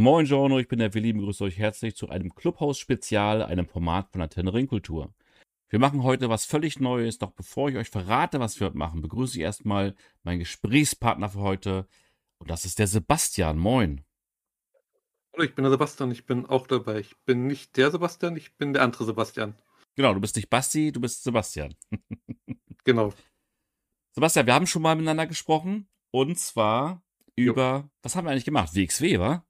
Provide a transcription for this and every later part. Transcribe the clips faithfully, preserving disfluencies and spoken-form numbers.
Moin Giorno, ich bin der Willi, begrüße euch herzlich zu einem Clubhouse-Spezial, einem Format von Antenne Ringkultur. Wir machen heute was völlig Neues, doch bevor ich euch verrate, was wir heute machen, begrüße ich erstmal meinen Gesprächspartner für heute und das ist der Sebastian. Moin. Hallo, ich bin der Sebastian, ich bin auch dabei. Ich bin nicht der Sebastian, ich bin der andere Sebastian. Genau, du bist nicht Basti, du bist Sebastian. Genau. Sebastian, wir haben schon mal miteinander gesprochen und zwar Jo. über, was haben wir eigentlich gemacht? W X W, wa?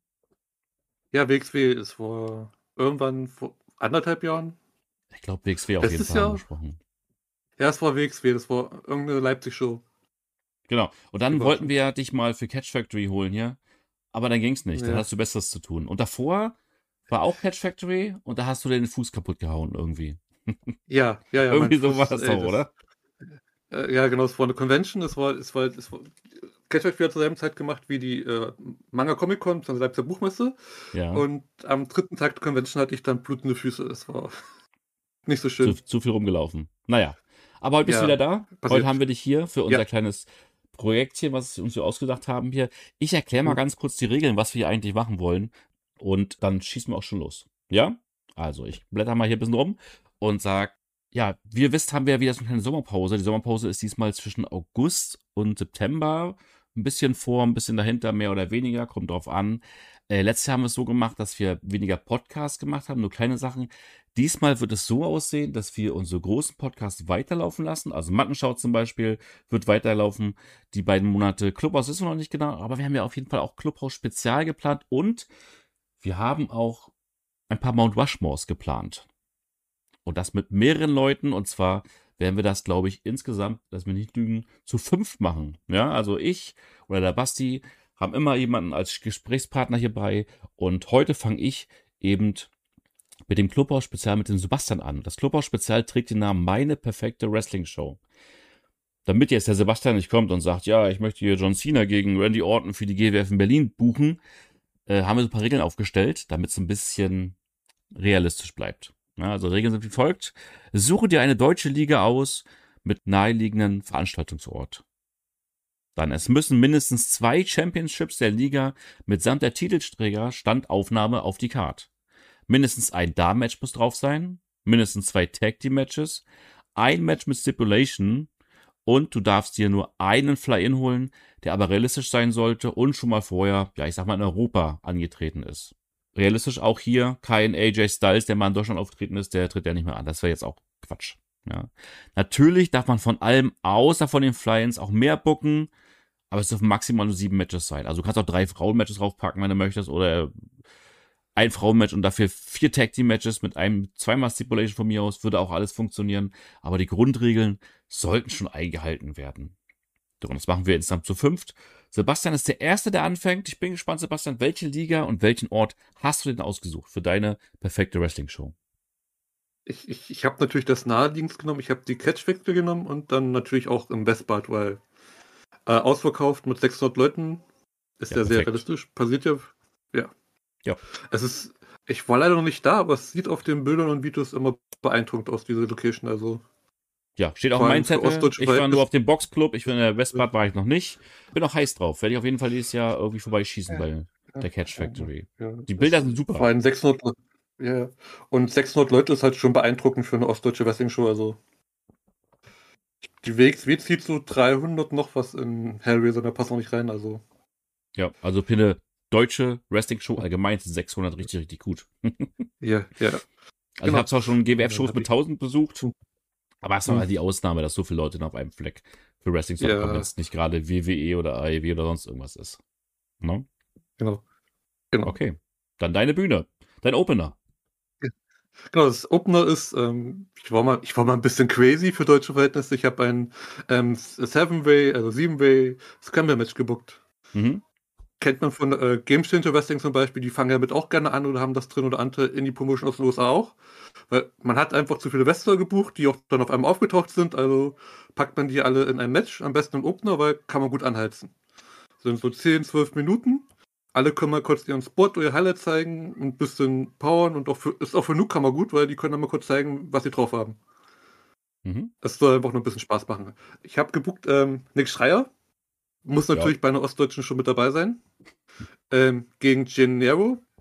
Ja, W X W ist vor irgendwann vor anderthalb Jahren. Ich glaube W X W auf jeden Letztes Fall haben wir Jahr? gesprochen. Ja, es war W X W, das war irgendeine Leipzig-Show. Genau, und dann Überraschend. wollten wir dich mal für Catch Factory holen hier, aber dann ging's nicht, dann Ja. hast du Besseres zu tun. Und davor war auch Catch Factory und da hast du den Fuß kaputt gehauen irgendwie. Ja, ja, ja. Irgendwie mein so Fuß, war das ey, doch, das, oder? äh, ja, genau, es war eine Convention, es war, es war, es war Catch Factory hat zur selben Zeit gemacht wie die äh, Manga Comic Con, zur Leipziger Buchmesse. Ja, Und am dritten Tag der Convention hatte ich dann blutende Füße. Das war nicht so zu, schön. zu viel rumgelaufen. Naja, aber heute bist du Ja, wieder da. Heute passiert. haben wir dich hier für unser Ja. kleines Projektchen, was wir uns so ausgedacht haben hier. Ich erkläre mal Mhm. ganz kurz die Regeln, was wir hier eigentlich machen wollen und dann schießen wir auch schon los. Ja? Also, ich blätter mal hier ein bisschen rum und sag, ja, wie ihr wisst, haben wir wieder so eine kleine Sommerpause. Die Sommerpause ist diesmal zwischen August und September. Ein bisschen vor, ein bisschen dahinter, mehr oder weniger, kommt drauf an. Äh, letztes Jahr haben wir es so gemacht, dass wir weniger Podcasts gemacht haben, nur kleine Sachen. Diesmal wird es so aussehen, dass wir unsere großen Podcasts weiterlaufen lassen. Also Mattenschau zum Beispiel wird weiterlaufen. Die beiden Monate Clubhouse ist noch nicht genau, aber wir haben ja auf jeden Fall auch Clubhouse Spezial geplant und wir haben auch ein paar Mount Rushmores geplant. Und das mit mehreren Leuten. Und zwar werden wir das, glaube ich, insgesamt, lass mich nicht lügen, zu fünf machen. Ja, also ich oder der Basti haben immer jemanden als Gesprächspartner hierbei. Und heute fange ich eben mit dem Clubhouse-Spezial mit dem Sebastian an. Das Clubhouse-Spezial trägt den Namen Meine perfekte Wrestling-Show. Damit jetzt der Sebastian nicht kommt und sagt, ja, ich möchte hier John Cena gegen Randy Orton für die G W F in Berlin buchen, äh, haben wir so ein paar Regeln aufgestellt, damit es ein bisschen realistisch bleibt. Ja, also Regeln sind wie folgt. Suche dir eine deutsche Liga aus mit naheliegenden Veranstaltungsort. Dann, es müssen mindestens zwei Championships der Liga mitsamt der Titelträger Standaufnahme auf die Card. Mindestens ein Damen-Match muss drauf sein, mindestens zwei Tag-Team-Matches, ein Match mit Stipulation und du darfst dir nur einen Fly-In holen, der aber realistisch sein sollte und schon mal vorher, ja ich sag mal in Europa angetreten ist. Realistisch auch hier kein A J Styles, der mal in Deutschland aufgetreten ist, der tritt ja nicht mehr an. Das wäre jetzt auch Quatsch. Ja. Natürlich darf man von allem, außer von den Fly-Ins, auch mehr booken, aber es dürfen maximal nur sieben Matches sein. Also du kannst auch drei Frauen-Matches draufpacken, wenn du möchtest, oder ein Frauenmatch und dafür vier Tag-Team-Matches mit einem zweimal Stipulation von mir aus, würde auch alles funktionieren. Aber die Grundregeln sollten schon eingehalten werden. So, und das machen wir insgesamt zu fünft. Sebastian ist der Erste, der anfängt. Ich bin gespannt, Sebastian, welche Liga und welchen Ort hast du denn ausgesucht für deine perfekte Wrestling-Show? Ich, ich, ich habe natürlich das naheliegendste genommen. Ich habe die Catch Factory genommen und dann natürlich auch im Westbad, weil äh, ausverkauft mit sechshundert Leuten ist ja, Ja, sehr perfekt. realistisch. Passiert ja. Ja. Ja. Es ist, ich war leider noch nicht da, aber es sieht auf den Bildern und Videos immer beeindruckend aus, diese Location. Also Ja, steht auch vor in allem meinem für Zettel. ostdeutsche Ich war nur Verhältnisse. auf dem Boxclub. Ich bin in der Westbad, war ich noch nicht. Bin auch heiß drauf. Werde ich auf jeden Fall dieses Jahr irgendwie vorbeischießen bei der Catch Factory. Ja, Die Bilder es- sind super. Vor allem sechshundert Leute. Ja, und sechshundert Leute ist halt schon beeindruckend für eine ostdeutsche Wrestling-Show. Also die W X W zieht so dreihundert noch was in Hellraiser, da passt noch nicht rein. Also Ja, also für eine deutsche Wrestling-Show allgemein sind sechshundert richtig, richtig gut. ja, ja. Also Genau. ich habe zwar schon G W F-Shows Dann mit hab ich- tausend besucht, aber es ist Hm. halt die Ausnahme, dass so viele Leute auf einem Fleck für Wrestling Ja. kommen, wenn es nicht gerade W W E oder A E W oder sonst irgendwas ist. Ne? Genau. Genau. Okay, dann deine Bühne, dein Opener. Genau, das Opener ist, ähm, ich war mal, ich war mal ein bisschen crazy für deutsche Verhältnisse. Ich habe ein ähm, Seven-Way, also Seven-Way Scramble-Match gebuckt. Mhm. Kennt man von äh, Game Changer Wrestling zum Beispiel, die fangen damit auch gerne an oder haben das drin oder andere Indie-Promotion aus den U S A auch. Weil man hat einfach zu viele Wrestler gebucht, die auch dann auf einmal aufgetaucht sind, also packt man die alle in ein Match, am besten im Opener, weil kann man gut anheizen. Sind so zehn, zwölf Minuten. Alle können mal kurz ihren Spot oder ihr Highlight zeigen, ein bisschen powern und auch für, ist auch für Newcomer gut, weil die können dann mal kurz zeigen, was sie drauf haben. Mhm. Es soll einfach nur ein bisschen Spaß machen. Ich habe gebucht ähm, Nick Schreier, muss natürlich Ja. bei einer Ostdeutschen schon mit dabei sein. Ähm, gegen Gennaro,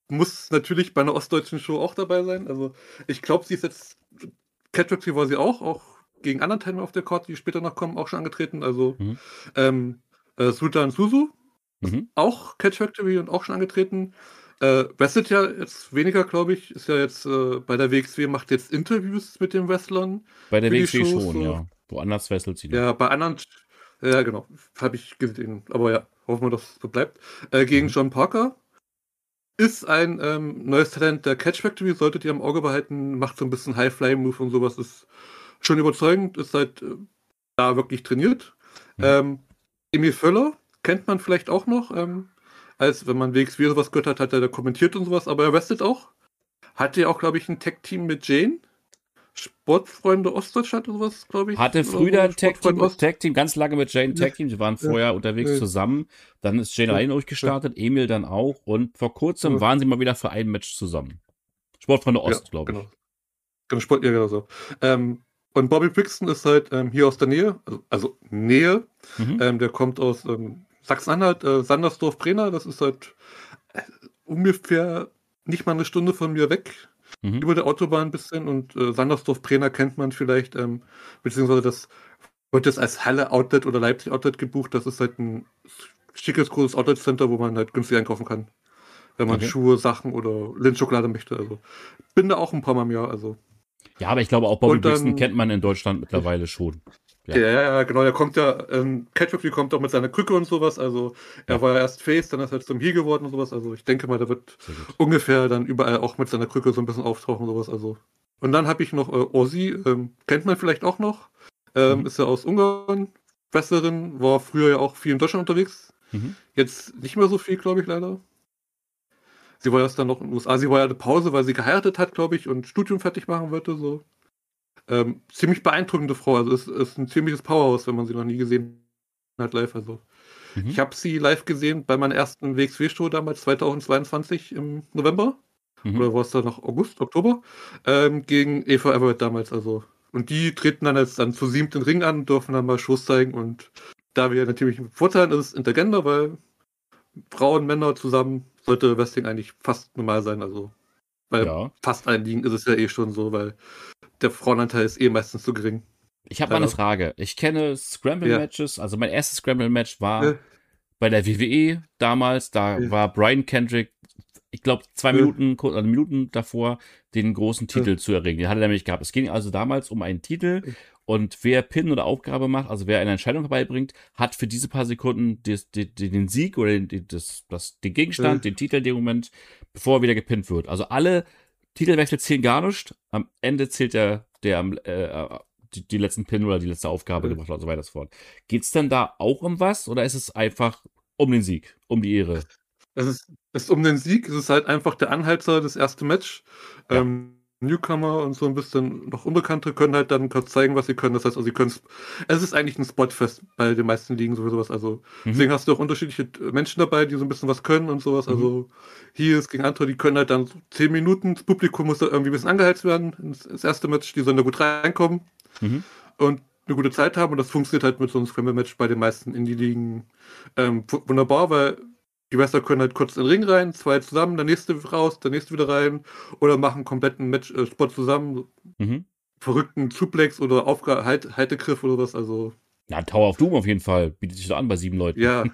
muss natürlich bei einer ostdeutschen Show auch dabei sein. Also ich glaube, sie ist jetzt, Catch Factory war sie auch, auch gegen anderen Teilnehmer auf der Card, die später noch kommen, auch schon angetreten. Also Mhm. ähm, äh, Sultan Suzu, Mhm. auch Catch Factory und auch schon angetreten. Äh, wrestelt ja jetzt weniger, glaube ich, ist ja jetzt äh, bei der W X W, macht jetzt Interviews mit den Wrestlern Bei der für die W X W Shows. schon, So. ja. Woanders wrestelt sie noch. Ja, bei anderen, ja genau, habe ich gesehen. Aber ja, hoffen wir, dass es so bleibt. Äh, gegen Mhm. John Parker. Ist ein ähm, neues Talent der Catch Factory, solltet ihr im Auge behalten, macht so ein bisschen High-Fly-Move und sowas, ist schon überzeugend, ist halt äh, da wirklich trainiert. Mhm. Ähm, Emil Völler kennt man vielleicht auch noch, ähm, als wenn man W X W sowas gehört hat, hat er da kommentiert und sowas, aber er wrestelt auch. Hatte ja auch, glaube ich, ein Tag-Team mit Jane. Sportfreunde Ostdeutschland oder sowas, glaube ich. Hatte oder früher so. ein Tag-Team, Sportfreunde Ost. Tag-Team, ganz lange mit Jane Tag-Team. Sie waren Ja, vorher unterwegs ja, zusammen. Dann ist Jane ja, allein durchgestartet, Emil dann auch. Und vor kurzem ja, waren sie mal wieder für ein Match zusammen. Sportfreunde ja, Ost, glaube ich. genau. Genau, Sport, ja, genau so. Ähm, und Bobby Brixton ist halt ähm, hier aus der Nähe, also, also Nähe. Mhm. Ähm, der kommt aus ähm, Sachsen-Anhalt, äh, Sandersdorf-Brenner. Das ist halt äh, ungefähr nicht mal eine Stunde von mir weg. Mhm. Über der Autobahn ein bisschen. Und äh, Sandersdorf-Brenner kennt man vielleicht, ähm, beziehungsweise das wird jetzt als Halle-Outlet oder Leipzig-Outlet gebucht. Das ist halt ein schickes, großes Outlet-Center, wo man halt günstig einkaufen kann. Wenn man Okay. Schuhe, Sachen oder Lindschokolade möchte. Also bin da auch ein paar Mal im Jahr. Also. Ja, aber ich glaube auch Bobby Und dann- Brixton kennt man in Deutschland mittlerweile schon. Ja. Ja, ja, ja, genau, der kommt ja, ähm, Catch Factory kommt auch mit seiner Krücke und sowas, also er Ja. war ja erst Face, dann ist er zum Heel geworden und sowas, also ich denke mal, der wird Sehr gut. ungefähr dann überall auch mit seiner Krücke so ein bisschen auftauchen und sowas, also. Und dann habe ich noch äh, Ozzy, ähm, kennt man vielleicht auch noch, ähm, Mhm. ist ja aus Ungarn, Wrestlerin, war früher ja auch viel in Deutschland unterwegs, Mhm. jetzt nicht mehr so viel, glaube ich, leider. Sie war erst dann noch in den U S A, sie war ja eine Pause, weil sie geheiratet hat, glaube ich, und Studium fertig machen wollte, so. Ähm, ziemlich beeindruckende Frau, also es ist ein ziemliches Powerhouse, wenn man sie noch nie gesehen hat live. Also Mhm. ich habe sie live gesehen bei meiner ersten W X W-Show damals zweitausendzweiundzwanzig im November. Mhm. Oder war es da noch August, Oktober? Ähm, gegen Eva Everett damals. Also. Und die treten dann jetzt dann zu siebt den Ring an, dürfen dann mal Shows zeigen. Und da wir natürlich einen Vorteil haben, ist es Intergender, weil Frauen, Männer zusammen sollte Wrestling eigentlich fast normal sein. Also bei Ja. fast allen Ligen ist es ja eh schon so, weil der Frauenanteil ist eh meistens zu gering. Ich habe mal eine Frage. Ich kenne Scramble-Matches. Also mein erstes Scramble-Match war Ja. bei der W W E damals. Da Ja. war Brian Kendrick, ich glaube, zwei Ja. Minuten, oder Minuten davor, den großen Titel Ja. zu erringen. Den hat er nämlich gehabt. Es ging also damals um einen Titel. Und wer Pin oder Aufgabe macht, also wer eine Entscheidung herbeibringt, hat für diese paar Sekunden des, den, den Sieg oder den, das, das, den Gegenstand, Ja. den Titel in dem Moment, bevor er wieder gepinnt wird. Also alle Titelwechsel zählen gar nicht. Am Ende zählt der, der am äh, die, die letzten Pin oder die letzte Aufgabe Ja. gemacht hat und so weiter und so fort. Geht's denn da auch um was oder ist es einfach um den Sieg, um die Ehre? Es ist, es ist um den Sieg, es ist halt einfach der Anhalter, das erste Match. Ja. Ähm, Newcomer und so ein bisschen noch Unbekannte können halt dann kurz zeigen, was sie können. Das heißt, also sie können, es ist eigentlich ein Spotfest bei den meisten Ligen sowieso was. Also Mhm. deswegen hast du auch unterschiedliche Menschen dabei, die so ein bisschen was können und sowas. Mhm. Also hier ist gegen andere, die können halt dann so zehn Minuten, das Publikum muss da irgendwie ein bisschen angeheizt werden ins, ins erste Match, die sollen da gut reinkommen Mhm. und eine gute Zeit haben und das funktioniert halt mit so einem Scramble-Match bei den meisten Indie-Ligen ähm, wunderbar, weil die Wrestler können halt kurz in den Ring rein, zwei zusammen, der nächste raus, der nächste wieder rein oder machen einen kompletten Match-Spot zusammen, Mhm. verrückten Suplex oder Aufga halt, Haltegriff oder was, also Ja, Tower of Doom auf jeden Fall. Bietet sich da an bei sieben Leuten. ja,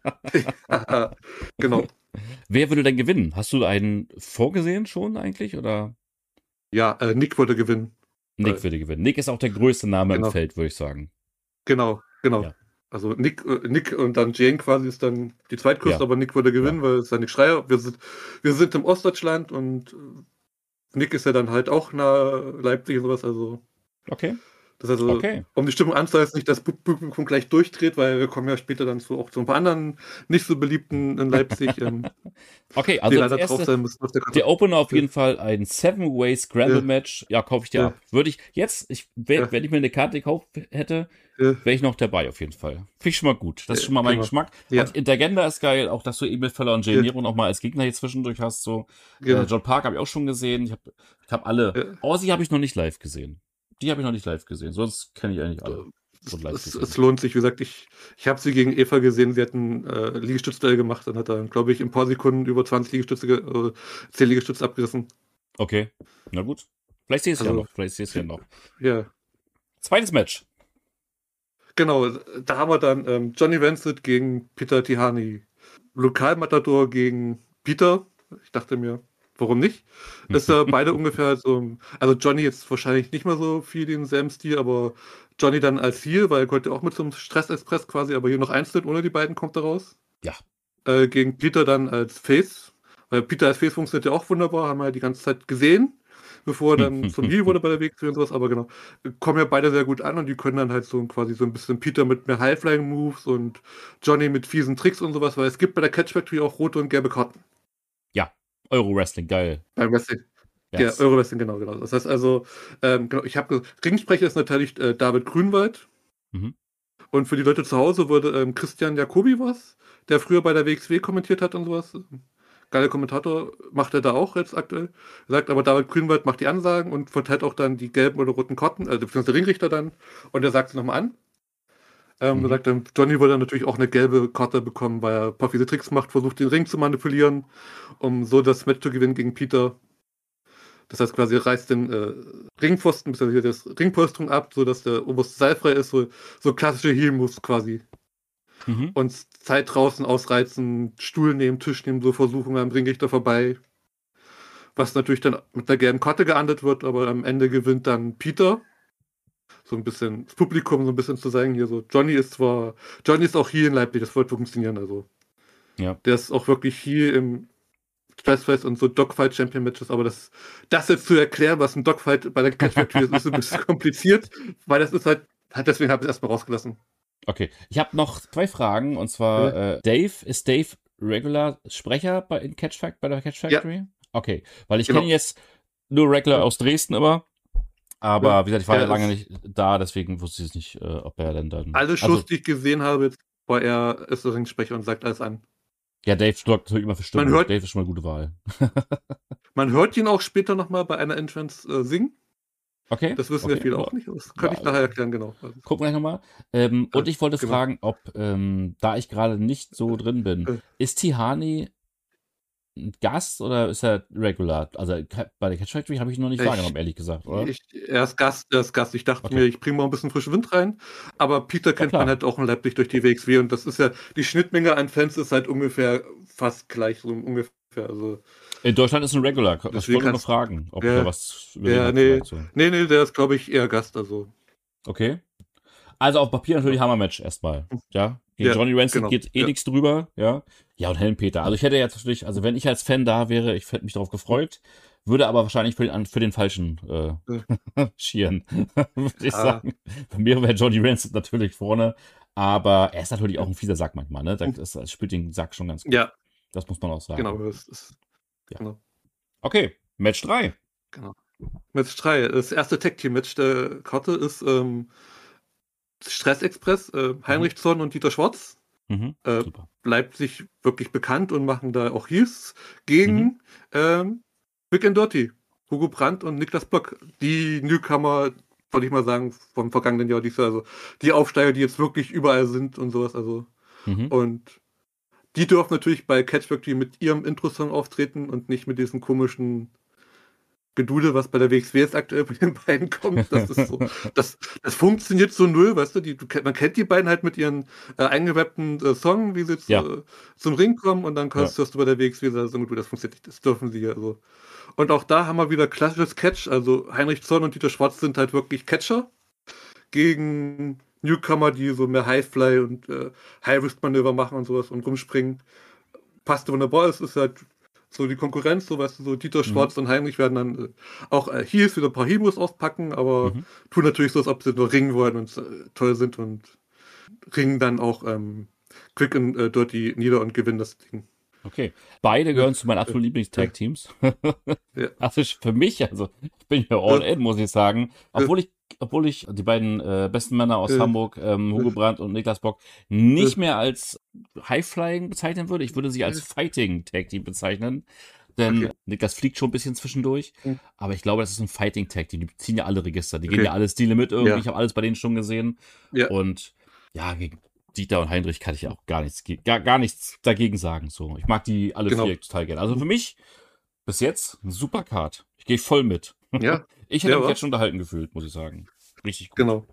genau. Wer würde denn gewinnen? Hast du einen vorgesehen schon eigentlich? Oder? Ja, äh, Nick würde gewinnen. Nick Äh, würde gewinnen. Nick ist auch der größte Name genau. im Feld, würde ich sagen. Genau, genau. Ja. Also Nick, äh, Nick und dann Jane quasi ist dann die zweitgrößte, Ja. aber Nick würde gewinnen, weil es ist ja Nick Schreier. Wir sind, wir sind im Ostdeutschland und äh, Nick ist ja dann halt auch nahe Leipzig und sowas, also Okay. das heißt also, Okay. um die Stimmung anzuhalten, dass nicht das Publikum gleich durchdreht, weil wir kommen ja später dann zu, auch zu ein paar anderen nicht so beliebten in Leipzig, ähm, Okay, die also das leider drauf erste, sein müssen auf der Karte. der Opener auf jeden Fall ein Seven-Way Scramble-Match. Ja, kaufe ich dir Ja. ab. Würde ich jetzt, ich, wenn, Ja. wenn ich mir eine Karte gekauft hätte, Ja. wäre ich noch dabei auf jeden Fall. Finde ich schon mal gut. Das ist Ja, schon mal mein genau. Geschmack. Ja. Und Intergender ist geil, auch dass du Emil Völler und Jay Ja. Nero noch mal als Gegner hier zwischendurch hast. So. Genau. Äh, John Park habe ich auch schon gesehen. Ich habe ich hab alle. Ja. Aussie habe ich noch nicht live gesehen. Die habe ich noch nicht live gesehen. Sonst kenne ich eigentlich alle. und live es, gesehen. es lohnt sich. Wie gesagt, ich, ich habe sie gegen Eva gesehen. Sie hat ein äh, Liegestützduell gemacht und hat dann, glaube ich, in ein paar Sekunden über zwanzig Liegestütze, ge- äh, zehn Liegestütze abgerissen. Okay, na gut. Vielleicht sehe ich es ja Also, noch. Vielleicht sehe ich es ja noch. Ja, Zweites Match. genau. Da haben wir dann ähm, Johnny Vincent gegen Peter Tihani. Lokalmatador gegen Peter. Ich dachte mir, warum nicht? Ist ja beide ungefähr so. Also Johnny jetzt wahrscheinlich nicht mehr so viel denselben Stil, aber Johnny dann als Heel, weil er konnte auch mit so einem Stress-Express quasi, aber hier noch einzeln ohne die beiden kommt er raus. Ja. Äh, gegen Peter dann als Face. Weil Peter als Face funktioniert ja auch wunderbar, haben wir ja die ganze Zeit gesehen, bevor er dann zum Heel wurde bei der W X W und sowas. Aber genau, kommen ja beide sehr gut an und die können dann halt so quasi so ein bisschen Peter mit mehr High-Flying-Moves und Johnny mit fiesen Tricks und sowas, weil es gibt bei der Catch Factory auch rote und gelbe Karten. Ja, Euro-Wrestling, geil. Beim Wrestling. Yes. Ja, Euro-Wrestling, genau, genau. Das heißt also, ähm, genau, ich habe Ringsprecher ist natürlich äh, David Grünwald. Mhm. Und für die Leute zu Hause wurde ähm, Christian Jacobi was, der früher bei der W X W kommentiert hat und sowas. Geiler Kommentator, macht er da auch jetzt aktuell. Er sagt aber, David Grünwald macht die Ansagen und verteilt auch dann die gelben oder roten Karten, also beziehungsweise der Ringrichter dann. Und er sagt es nochmal an. Ähm, Mhm. Er sagt dann, Johnny würde dann natürlich auch eine gelbe Karte bekommen, weil er ein paar fiese Tricks macht, versucht den Ring zu manipulieren, um so das Match zu gewinnen gegen Peter. Das heißt quasi, er reißt den äh, Ringpfosten, bzw. das Ringpolsterung ab, sodass der oberste Seil frei ist, so, so klassische Heel-Moves quasi. Mhm. Und Zeit draußen ausreizen, Stuhl nehmen, Tisch nehmen, so Versuchungen am Ringrichter vorbei. Was natürlich dann mit einer gelben Karte geahndet wird, aber am Ende gewinnt dann Peter. So ein bisschen das Publikum so ein bisschen zu sagen, hier so, Johnny ist zwar, Johnny ist auch hier in Leipzig, das wird funktionieren, also. Ja. Der ist auch wirklich hier im Stressfest und so Dogfight-Champion-Matches, aber das, das jetzt zu erklären, was ein Dogfight bei der Catch Factory ist, ist ein bisschen kompliziert, weil das ist halt, deswegen habe ich es erstmal rausgelassen. Okay, ich habe noch zwei Fragen und zwar Ja. äh, Dave, ist Dave Regular Sprecher bei, in Catch Fact, bei der Catch Factory? Ja. Okay, weil ich Genau. kenne ihn jetzt nur Regular Ja. aus Dresden immer, aber Ja. wie gesagt, ich war Der ja lange ist- nicht da, deswegen wusste ich es nicht, äh, ob er denn dann... Alle Shows, also, die ich gesehen habe, jetzt war er ist der Ringsprecher und sagt alles an. ja, Dave sorgt natürlich immer für Stimmung. Man hört- Dave ist schon mal eine gute Wahl. Man hört ihn auch später nochmal bei einer Entrance äh, singen. Okay. Das wissen okay. ja viele ja. auch nicht. Das kann Ja, ich nachher erklären, genau. Also, Gucken wir gleich nochmal. Ähm, Ja, und ich wollte genau. fragen, ob, ähm, da ich gerade nicht so drin bin, Äh. ist Tihani ein Gast oder ist er Regular? Also bei der Catch Factory habe ich ihn noch nicht Ich- wahrgenommen, ehrlich gesagt, oder? Ich, er ist Gast, er ist Gast. Ich dachte Okay. mir, ich bringe mal ein bisschen frischen Wind rein. Aber Peter kennt klar. man halt auch in Leipzig durch die W X W und das ist ja, die Schnittmenge an Fans ist halt ungefähr fast gleich, so ungefähr. Also, In Deutschland ist ein Regular. Ich Deswegen wollte nur kannst- fragen, ob Ja. da was übersehen ja, habt nee, vielleicht so. nee, nee, der ist, glaube ich, eher Gast. Also, Okay. Also auf Papier natürlich Hammermatch erstmal. Ja. Gegen Ja, Johnny Rancid genau. geht eh Ja. nichts drüber, ja. Ja, und Helmpeter. Also ich hätte jetzt natürlich, also wenn ich als Fan da wäre, ich hätte mich darauf gefreut, würde aber wahrscheinlich für den, für den Falschen äh, schieren, würde ich Ja. sagen. Bei mir wäre Johnny Rancid natürlich vorne, aber er ist natürlich auch ein fieser Sack manchmal, ne? Das, das spielt den Sack schon ganz gut. Ja, Das muss man auch sagen. genau. Das ist, Ja. genau. Okay, Match drei. Match drei. Das erste Tag-Team-Match der Karte ist ähm, Stress-Express, äh, Heinrich Zorn und Dieter Schwarz. Mhm. Äh, Super. Leipzig wirklich bekannt und machen da auch Heels gegen Mhm. ähm, Quick and Dirty. Hugo Brandt und Niklas Block. Die Newcomer, wollte ich mal sagen, vom vergangenen Jahr. Die, also die Aufsteiger, die jetzt wirklich überall sind und sowas. Also Mhm. Und die dürfen natürlich bei Catch Factory mit ihrem Intro-Song auftreten und nicht mit diesem komischen Gedude, was bei der W X W jetzt aktuell bei den beiden kommt. Das ist so, das, das funktioniert so null, weißt du, die, du, man kennt die beiden halt mit ihren äh, eingewebten äh, Song, wie sie jetzt, Ja. äh, zum Ring kommen und dann kannst, Ja. hörst du bei der W X W so gut, das funktioniert nicht, das dürfen sie ja so. Und auch da haben wir wieder klassisches Catch, also Heinrich Zorn und Dieter Schwarz sind halt wirklich Catcher gegen Newcomer, die so mehr Highfly und äh, High-Risk-Manöver machen und sowas und rumspringen. Passt wunderbar, es ist halt so die Konkurrenz, so weißt du, so Dieter Schwarz und Heinrich werden dann äh, auch äh, Heels wieder ein paar Heroes auspacken, aber Mhm. tun natürlich so, als ob sie nur ringen wollen und äh, toll sind und ringen dann auch ähm, Quick and äh, Dirty nieder und gewinnen das Ding. Okay. Beide gehören zu meinen absoluten Lieblings-Tag-Teams. Ja. Also für mich, also ich bin ja all in, muss ich sagen. Obwohl ich, obwohl ich die beiden äh, besten Männer aus Ja. Hamburg, ähm, Hugo Brandt und Niklas Bock, nicht mehr als High-Flying bezeichnen würde. Ich würde sie als Fighting-Tag-Team bezeichnen. denn Okay. Niklas fliegt schon ein bisschen zwischendurch. Mhm. Aber ich glaube, das ist ein Fighting-Tag. Die ziehen ja alle Register. Die Okay. gehen ja alle Stile mit irgendwie. Ja. Ich habe alles bei denen schon gesehen. Ja. Und ja, gegen Dieter und Heinrich kann ich ja auch gar nichts, gar, gar nichts dagegen sagen. So, ich mag die alle Genau. vier total gerne. Also für mich bis jetzt ein super Card. Ich gehe voll mit. Ja. Ich hätte Ja, mich wa? jetzt schon unterhalten gefühlt, muss ich sagen. Richtig gut. Genau.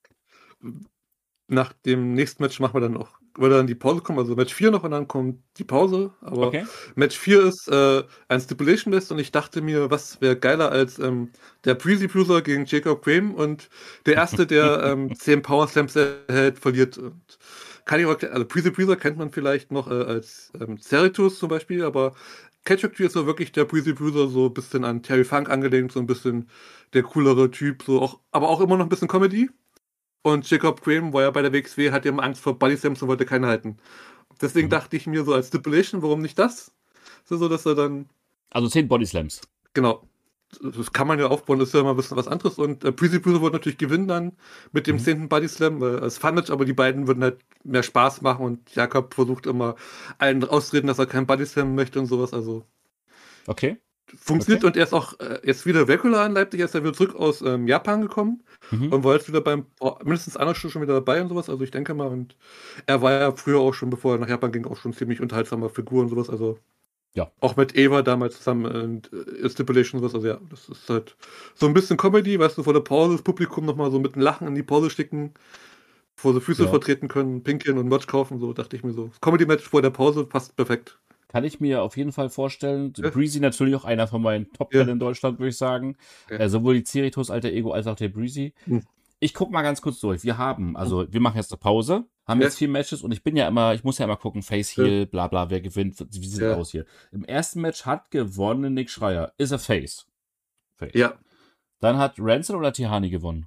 Nach dem nächsten Match machen wir dann noch, würde dann die Pause kommen, also Match vier noch und dann kommt die Pause. Aber Okay. Match vier ist äh, ein Stipulation Match und ich dachte mir, was wäre geiler als ähm, der Breezy Bruiser gegen Jacob Graham und der Erste, der ähm, zehn Power Slams erhält, verliert. Und kann ich auch erklären, also Breezy Bruiser kennt man vielleicht noch äh, als ähm, Cerritos zum Beispiel, aber Catch Factory ist so wirklich der Breezy Bruiser, so ein bisschen an Terry Funk angelehnt, so ein bisschen der coolere Typ, so auch, aber auch immer noch ein bisschen Comedy. Und Jacob Graham war ja bei der W X W, hatte immer Angst vor Body Slams und wollte keine halten. Deswegen Mhm. dachte ich mir so als Stipulation, warum nicht das? So, so dass er dann, Also zehn Body Slams. genau, das kann man ja aufbauen, das ist ja immer ein bisschen was anderes. Und äh, Breezy Bruiser wird natürlich gewinnen dann mit dem Mhm. zehnten Body Slam, weil es Fun-Match, aber die beiden würden halt mehr Spaß machen und Jakob versucht immer allen auszureden, dass er keinen Body Slam möchte und sowas. Also Okay. funktioniert Okay. und er ist auch äh, jetzt wieder regular in Leipzig, er ist ja wieder zurück aus ähm, Japan gekommen Mhm. und war jetzt wieder beim oh, mindestens einer Stunde schon wieder dabei und sowas. Also ich denke mal, und er war ja früher auch schon, bevor er nach Japan ging, auch schon ziemlich unterhaltsamer Figur und sowas. Also Ja. auch mit Eva damals zusammen und äh, Stipulation und sowas. Also ja, das ist halt so ein bisschen Comedy, weißt du, vor der Pause das Publikum nochmal so mit einem Lachen in die Pause schicken, bevor sie Füße Ja. vertreten können, pinkeln und Merch kaufen. So dachte ich mir so. Das Comedy-Match vor der Pause passt perfekt. Kann ich mir auf jeden Fall vorstellen. Ja. Breezy natürlich auch einer von meinen top Ja. in Deutschland, würde ich sagen. Ja. Äh, sowohl die Cerritos alter Ego als auch der Breezy. Hm. Ich guck mal ganz kurz durch. Wir haben, also wir machen jetzt eine Pause, haben Ja. jetzt vier Matches und ich bin ja immer, ich muss ja immer gucken, Face, Ja. Heel, bla bla, wer gewinnt, wie sieht Ja. das aus hier. Im ersten Match hat gewonnen Nick Schreier. Ist er Face. Face. Ja. Dann hat Rancid oder Tihani gewonnen?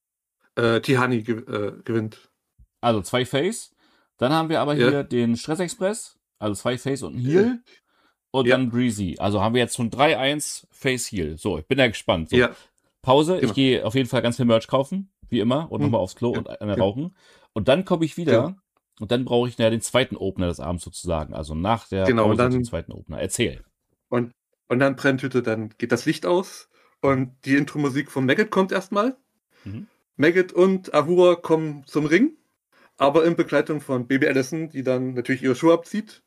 Äh, Tihani ge äh, gewinnt. Also zwei Face. Dann haben wir aber Ja. hier den Stress Express, also zwei Face und ein Heel. Und Ja. dann Breezy. Also haben wir jetzt schon drei eins Face Heel. So, ich bin ja gespannt. So. Ja. Pause. Genau. Ich gehe auf jeden Fall ganz viel Merch kaufen, wie immer, und Hm. nochmal aufs Klo Ja. und eine Ja. rauchen. Und dann komme ich wieder Genau. und dann brauche ich ja den zweiten Opener des Abends sozusagen. Also nach der Genau, und Pause dann- den zweiten Opener. Erzähl. Und, und dann Brenntüte, dann geht das Licht aus und die Intro-Musik von Maggot kommt erstmal. Mhm. Maggot und Ahura kommen zum Ring, aber in Begleitung von Baby Allison, die dann natürlich ihre Schuhe abzieht.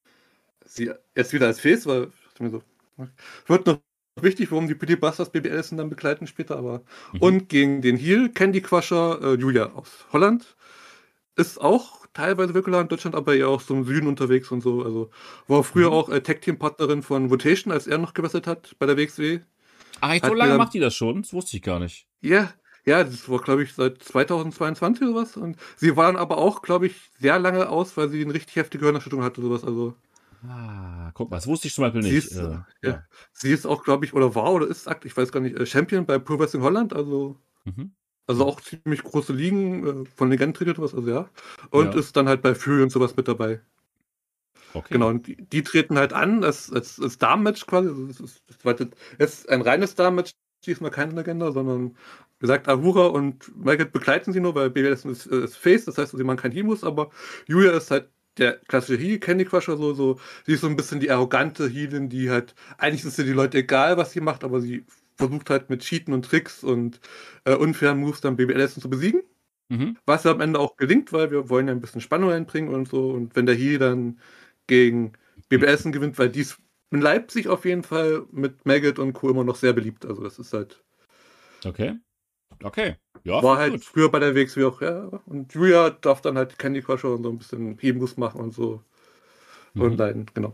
Sie jetzt wieder als Face, weil mir so, wird noch wichtig, warum die Pretty Busters Baby Allison dann begleiten später, aber Mhm. und gegen den Heel Candy Crusher äh, Julia aus Holland. Ist auch teilweise wirklich in Deutschland, aber ja auch so im Süden unterwegs und so. Also war früher Mhm. auch äh, Tag-Team-Partnerin von Rotation, als er noch gewechselt hat bei der W X W. Ach, echt, Hat so lange mir- macht die das schon? Das wusste ich gar nicht. Ja, ja, das war, glaube ich, seit zweitausendzweiundzwanzig oder was. Und sie war dann aber auch, glaube ich, sehr lange aus, weil sie eine richtig heftige Hirnerschütterung hatte oder sowas. Also Ah, guck mal, das wusste ich zum Beispiel sie nicht. ist, Äh, ja. ja. sie ist auch, glaube ich, oder war oder ist, akt- ich weiß gar nicht, äh, Champion bei Pro Wrestling Holland. Also Mhm. Also auch ziemlich große Ligen, äh, von Legenden trainiert was, also ja. Und Ja. ist dann halt bei Fury und sowas mit dabei. Okay. Genau, und die, die treten halt an, als, als, als Damen-Match quasi. Also das ist, das war jetzt ein reines Damen-Match, diesmal keine Legende, sondern wie gesagt, Ahura und Maggot begleiten sie nur, weil Baby Allison ist, ist Face, das heißt, sie machen kein Hemus, aber Julia ist halt der klassische Heel, Candy Crusher, so, so. Sie ist so ein bisschen die arrogante Heelin, die halt, eigentlich ist sie die Leute egal, was sie macht, aber sie versucht halt mit Cheaten und Tricks und äh, unfairen Moves dann Baby Allison zu besiegen. Mhm. Was ja am Ende auch gelingt, weil wir wollen ja ein bisschen Spannung reinbringen und so. Und wenn der Heel dann gegen Baby Allison gewinnt, weil die ist in Leipzig auf jeden Fall mit Maggot und Co. immer noch sehr beliebt. Also das ist halt, Okay. Okay. Ja, war finde halt ich gut. früher bei der W X W auch, ja. Und Julia darf dann halt Candy Crusher und so ein bisschen Hemus machen und so. Und Mhm. dann, genau.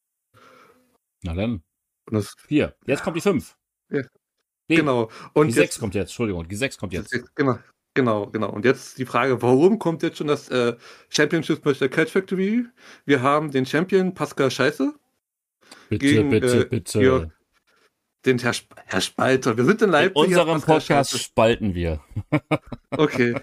Na dann. Und das, Vier. Jetzt kommt die fünf. Ja. Nee, genau. Und die jetzt, sechs kommt jetzt. Entschuldigung, die sechs kommt jetzt. Genau, genau, genau. Und jetzt die Frage, warum kommt jetzt schon das äh, Championship-Match der Catch Factory? Wir haben den Champion Pascal Scheiße, Bitte, gegen, bitte, äh, bitte. Georg- den Herr, Sp Herr Spalter. Wir sind in In Leipzig. unserem Pascal Podcast Scheiße. spalten wir. Okay.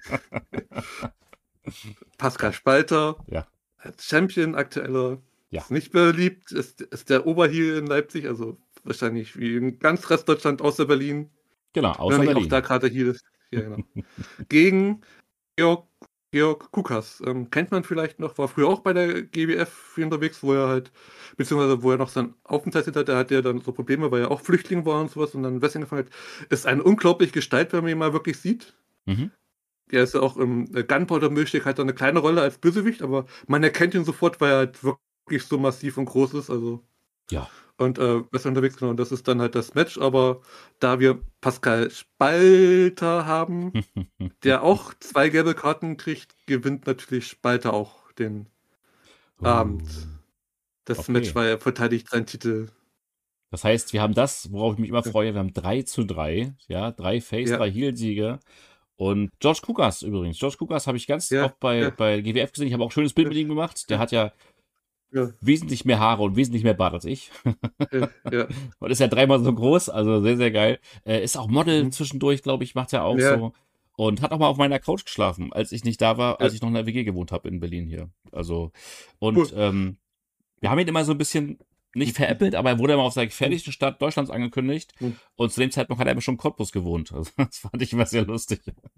Pascal Spalter, Ja. als Champion aktueller, Ja. ist nicht beliebt, ist, ist der Oberheel in Leipzig, also wahrscheinlich wie in ganz Restdeutschland außer Berlin. Genau, Wenn außer nicht Berlin. auch da gerade Heel ist. Ja, genau. Gegen Georg Georg Kukas. Ähm, kennt man vielleicht noch, war früher auch bei der G W F viel unterwegs, wo er halt, beziehungsweise wo er noch seinen Aufenthalt hatte, da hat er dann so Probleme, weil er auch Flüchtling war und sowas und dann Wrestling gefangen hat. Ist eine unglaubliche Gestalt, wenn man ihn mal wirklich sieht. Mhm. Er ist ja auch im Gunpowder-Milchshake, hat er eine kleine Rolle als Bösewicht, aber man erkennt ihn sofort, weil er halt wirklich so massiv und groß ist, also. Ja. Und äh, ist unterwegs, genau, und das ist dann halt das Match, aber da wir Pascal Spalter haben, der auch zwei gelbe Karten kriegt, gewinnt natürlich Spalter auch den Uh, Abend. Das okay. Match, weil er verteidigt seinen Titel. Das heißt, wir haben das, worauf ich mich immer Ja. freue, wir haben drei zu drei, ja, drei Face, Ja. drei Heel-Siege. Und George Kukas übrigens. George Kukas habe ich ganz Ja, oft bei, ja. bei G W F gesehen. Ich habe auch ein schönes Bild mit ihm gemacht. Der Ja. hat ja, Ja. wesentlich mehr Haare und wesentlich mehr Bart als ich. Ja, ja. Und ist ja dreimal so groß, also sehr, sehr geil. Äh, ist auch Model Mhm. zwischendurch, glaube ich, macht ja auch Ja. so. Und hat auch mal auf meiner Couch geschlafen, als ich nicht da war, als Ja. ich noch in der W G gewohnt habe in Berlin hier. Also, und Cool. ähm, wir haben ihn immer so ein bisschen nicht veräppelt, aber er wurde immer auf seiner gefährlichsten Stadt Deutschlands angekündigt. Mhm. Und zu dem Zeitpunkt hat er immer schon in Cottbus gewohnt. Also, das fand ich immer sehr lustig.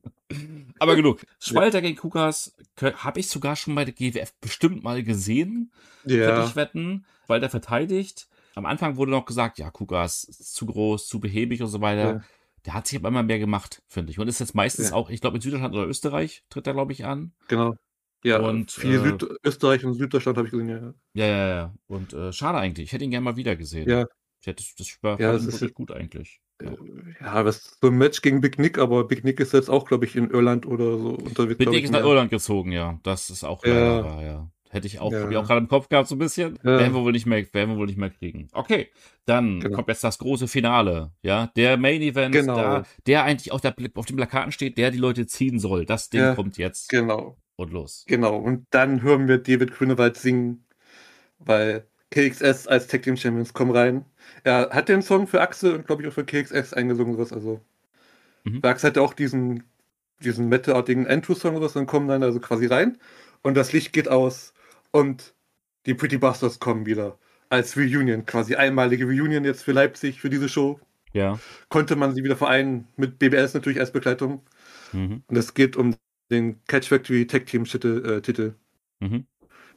Aber genug. Spalter gegen Kukas habe ich sogar schon bei der G W F bestimmt mal gesehen. Könnte Ja. ich wetten, weil der verteidigt. Am Anfang wurde noch gesagt, ja, Kukas ist zu groß, zu behäbig und so weiter. Ja. Der hat sich aber immer mehr gemacht, finde ich. Und ist jetzt meistens Ja. auch, ich glaube, in Süddeutschland oder Österreich tritt er, glaube ich, an. Genau. Ja, Und, viel äh, Südösterreich und Süddeutschland habe ich gesehen, ja. Ja, ja, ja. Und äh, schade eigentlich. Ich hätte ihn gerne mal wieder gesehen. Ja. Ich hätte, das war Ja, fand das ihn ist wirklich gut eigentlich. Ja. äh, ja, das ist so ein Match gegen Big Nick, aber Big Nick ist jetzt auch, glaube ich, in Irland oder so unterwegs, Bin glaube ich ich, ist nach mehr. Irland gezogen, ja. Das ist auch leider Ja. wahr, ja. Hätte ich auch, habe ich Ja. auch gerade im Kopf gehabt, so ein bisschen. Ja. Werden wir wohl nicht mehr, werden wir wohl nicht mehr kriegen. Okay, dann Genau. kommt jetzt das große Finale, ja. Der Main Event, Genau. da, der eigentlich auch der, auf den Plakaten steht, der die Leute ziehen soll. Das Ding Ja, kommt jetzt. genau. Und los. Genau. Und dann hören wir David Grünewald singen, weil K X S als Tag Team Champions kommen rein. Er hat den Song für Axel und, glaube ich, auch für K X S eingesungen, sowas. Also, Mhm. für Axel hat er auch diesen, diesen Metal-artigen Intro-Song, sowas, dann kommen dann also quasi rein und das Licht geht aus und die Pretty Bastards kommen wieder als Reunion, quasi einmalige Reunion jetzt für Leipzig, für diese Show. Ja. Konnte man sie wieder vereinen, mit B B S natürlich als Begleitung. Mhm. Und es geht um den Catch Factory Tag Team Titel. Äh, Titel. Mhm.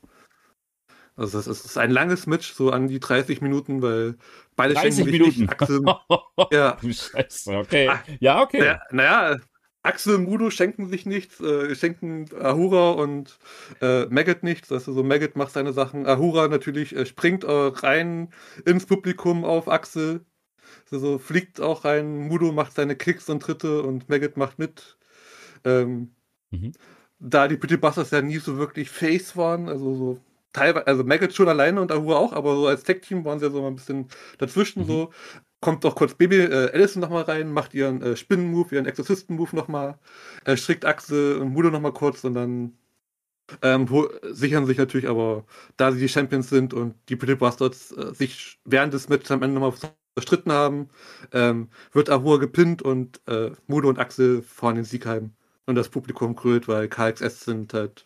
Also das ist ein langes Match, so an die dreißig Minuten, weil beide dreißig schenken sich Minuten. nicht. Axel, ja. Du Scheiße, okay. Ah, Ja, okay. Naja, naja, Axel und Mudo schenken sich nichts, äh, schenken Ahura und äh, Maggot nichts. Also so Maggot macht seine Sachen. Ahura natürlich äh, springt äh, rein ins Publikum auf Axel. Also so fliegt auch rein. Mudo macht seine Kicks und Tritte und Maggot macht mit. Ähm, Mhm. Da die Pretty Bastards ja nie so wirklich Face waren, also so teilweise, also Maggot schon alleine und Ahura auch, aber so als Tag-Team waren sie ja so mal ein bisschen dazwischen, Mhm. so. Kommt auch kurz Baby äh, Allison nochmal rein, macht ihren äh, Spinnen-Move, ihren Exorcisten-Move nochmal, äh, strickt Axel und Mudo nochmal kurz und dann ähm, ho- sichern sich natürlich aber, da sie die Champions sind und die Pretty Bastards äh, sich während des Matches am Ende nochmal verstritten haben, ähm, wird Ahura gepinnt und äh, Mudo und Axel fahren den Sieg heim. Und das Publikum krölt, weil K X S sind halt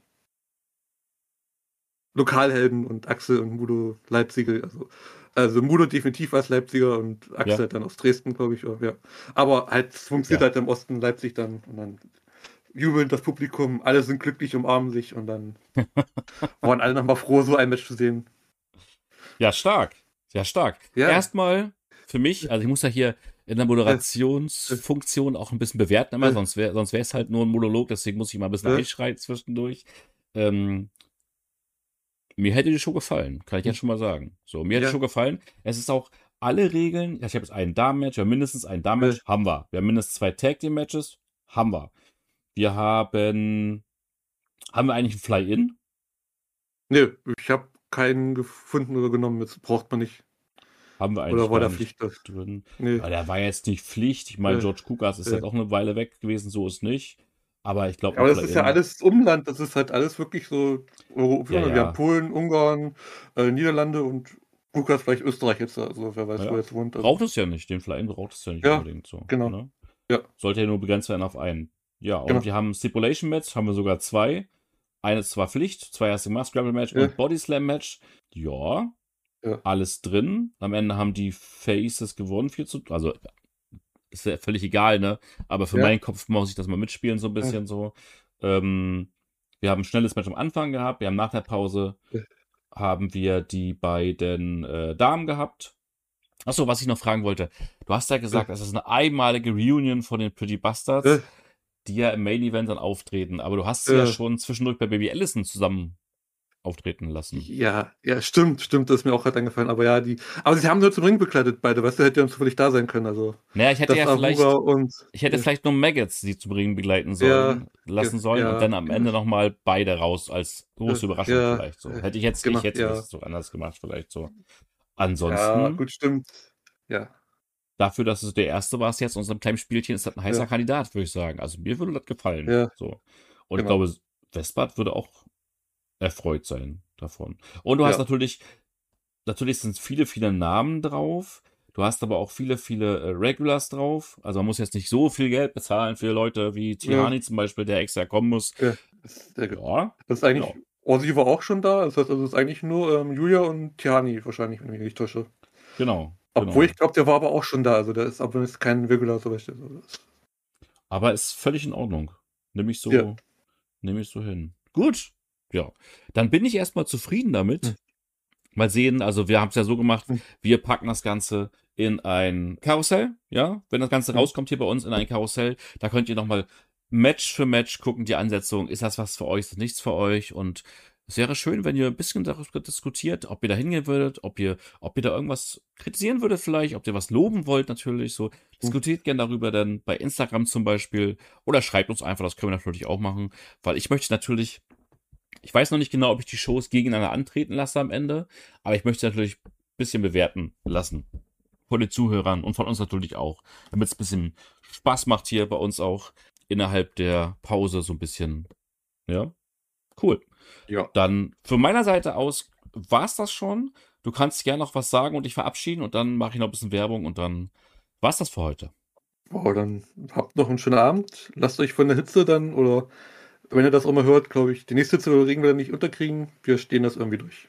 Lokalhelden und Axel und Mudo Leipziger. Also, also Mudo definitiv als Leipziger und Axel Ja. halt dann aus Dresden, glaube ich. Auch, ja. Aber halt es funktioniert Ja. halt im Osten Leipzig dann und dann jubeln das Publikum, alle sind glücklich, umarmen sich und dann waren alle nochmal froh, so ein Match zu sehen. Ja, stark. Ja, stark. Ja. Erstmal für mich, also ich muss ja hier in der Moderationsfunktion auch ein bisschen bewerten immer, Ja. sonst wäre sonst es halt nur ein Monolog, deswegen muss ich mal ein bisschen Ja. einschreien zwischendurch. Ähm, mir hätte die Show gefallen, kann ich jetzt schon mal sagen. So, mir hätte Ja. die Show gefallen. Es ist auch alle Regeln, ja, ich habe jetzt einen Damen-Match, wir haben mindestens ein Damen-Match, haben wir. Wir haben mindestens zwei Tag-Team-Matches, haben wir. Wir haben, haben wir eigentlich ein Fly-In? Nee, ich habe keinen gefunden oder genommen, jetzt braucht man nicht. Haben wir eigentlich Oder war gar der nicht Pflicht das? drin. Nee. Ja, der war jetzt nicht Pflicht. Ich meine, Ja. George Kukas ist Ja. jetzt auch eine Weile weg gewesen, so ist nicht. Aber ich glaube, Aber das ist ja alles Umland, das ist halt alles wirklich so Europa. Ja, Wir ja. haben Polen, Ungarn, äh, Niederlande und Lukas vielleicht Österreich jetzt, also wer weiß, Ja, wo ja. er jetzt wohnt. Also. Braucht es ja nicht. Den Fly-In braucht es ja nicht Ja, unbedingt so. genau. Ne? Ja. Sollte ja nur begrenzt werden auf einen. Ja, und Genau. wir haben Stipulation Match, haben wir sogar zwei. Eines zwar Pflicht, zwei erste Mask Scramble Match Ja. und Body Slam Match. Ja, Ja. alles drin. Am Ende haben die Faces gewonnen, vier zu, also ist ja völlig egal, ne? Aber für Ja. meinen Kopf muss ich das mal mitspielen, so ein bisschen so. Ähm, Wir haben ein schnelles Match am Anfang gehabt, wir haben nach der Pause haben wir die beiden äh, Damen gehabt. Achso, was ich noch fragen wollte. Du hast ja gesagt, es ist eine einmalige Reunion von den Pretty Bastards, Äh, die ja im Main Event dann auftreten. Aber du hast sie ja äh, schon zwischendurch bei Baby Allison zusammen auftreten lassen. ja, ja, stimmt, stimmt, das ist mir auch gerade eingefallen. Aber ja, die. Aber sie haben nur zum Ring bekleidet, beide, weißt du, hätte ja zufällig da sein können. Also, Naja, ich hätte das ja vielleicht, Ahura und. ich hätte Ja, vielleicht nur Maggots die zu Ring begleiten ja, sollen, lassen sollen und ja, dann am Ende nochmal beide raus als große Überraschung ja, vielleicht so. äh, Hätte ich jetzt, ich gemacht, hätte ja. es so anders gemacht vielleicht so. Ja, Ansonsten, gut, stimmt. Ja, dafür, dass es der erste war, es jetzt in unserem kleinen Spielchen, ist das ein heißer ja, Kandidat, würde ich sagen. Also mir würde das gefallen. ja, So. Und ich genau. glaube, Westbart würde auch erfreut sein davon. Und du hast Ja, natürlich, natürlich sind viele, viele Namen drauf. Du hast aber auch viele, viele äh, Regulars drauf. Also man muss jetzt nicht so viel Geld bezahlen für Leute wie ja, Tihani zum Beispiel, der extra kommen muss. ja. Das ist sehr gut. Ja, Das ist ja, eigentlich. Ozzy war auch schon da. Das heißt, also, es ist eigentlich nur ähm, Julia und Tiani wahrscheinlich, wenn ich mich nicht täusche. genau, Obwohl genau. ich glaube, der war aber auch schon da. Also, der ist aber ist kein Regular, so weißt du. Also, das- Aber ist völlig in Ordnung. Nehme ich Ja. so, nehme ich so hin. Gut. Ja. Dann bin ich erstmal zufrieden damit. Hm, Mal sehen, also wir haben es ja so gemacht, hm, wir packen das Ganze in ein Karussell, ja, wenn das Ganze hm. rauskommt hier bei uns in ein Karussell, da könnt ihr nochmal Match für Match gucken, die Ansetzung, ist das was für euch, ist das nichts für euch und es wäre schön, wenn ihr ein bisschen darüber diskutiert, ob ihr da hingehen würdet, ob ihr, ob ihr da irgendwas kritisieren würdet vielleicht, ob ihr was loben wollt natürlich, so, hm. diskutiert gerne darüber dann bei Instagram zum Beispiel oder schreibt uns einfach, das können wir natürlich auch machen, weil ich möchte natürlich ich weiß noch nicht genau, ob ich die Shows gegeneinander antreten lasse am Ende, aber ich möchte natürlich ein bisschen bewerten lassen. Von den Zuhörern und von uns natürlich auch. Damit es ein bisschen Spaß macht hier bei uns auch innerhalb der Pause so ein bisschen. Ja, cool. Ja. Dann von meiner Seite aus war es das schon. Du kannst gerne noch was sagen und dich verabschieden und dann mache ich noch ein bisschen Werbung und dann war es das für heute. Wow, dann habt noch einen schönen Abend. Lasst euch von der Hitze dann, oder wenn ihr das auch mal hört, glaube ich, die nächste Hitze oder Regen wir dann nicht unterkriegen. Wir stehen das irgendwie durch.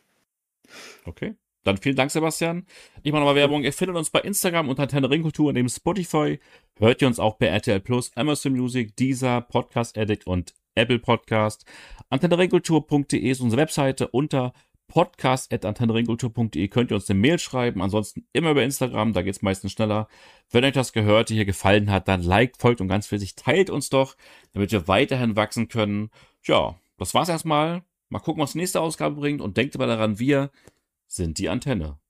Okay. Dann vielen Dank, Sebastian. Ich mache nochmal Werbung. Ihr findet uns bei Instagram unter Antenne Ringkultur und dem Spotify. Hört ihr uns auch bei R T L Plus, Amazon Music, Deezer, Podcast Addict und Apple Podcast. antenne ringkultur punkt de ist unsere Webseite. Unter podcast at antenne ringkultur punkt de könnt ihr uns eine Mail schreiben. Ansonsten immer über Instagram, da geht es meistens schneller. Wenn euch das Gehörte hier gefallen hat, dann liked, folgt und ganz wichtig, teilt uns doch, damit wir weiterhin wachsen können. Ja, das war's erstmal. Mal gucken, was die nächste Ausgabe bringt und denkt immer daran, wir sind die Antenne.